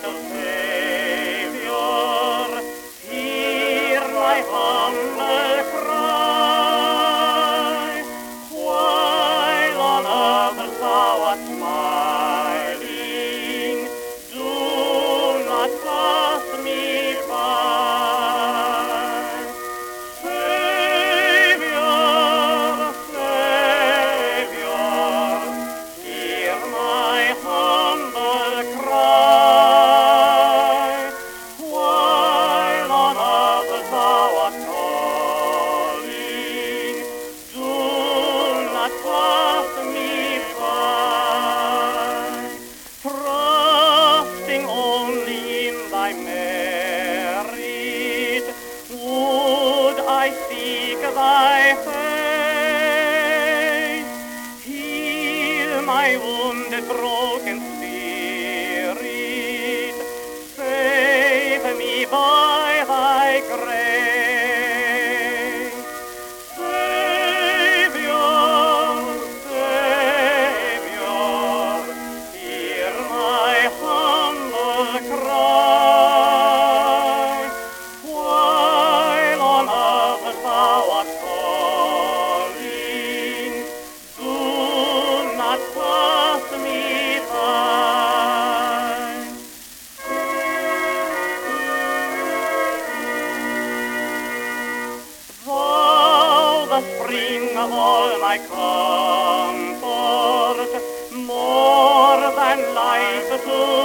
Savior, hear my humble cry. While on others thou art smiling, do not pass me by. Savior, Savior, hear my humble cry. While on others thou art calling, do not pass me by. Trusting only in thy merit, would I seek thy face. Heal my wounded, broken spirit, save me by thy grace. Savior, Savior, hear my humble cry. While on others thou art calling, do not pass me by. Thou, the spring of all my comfort, more than life to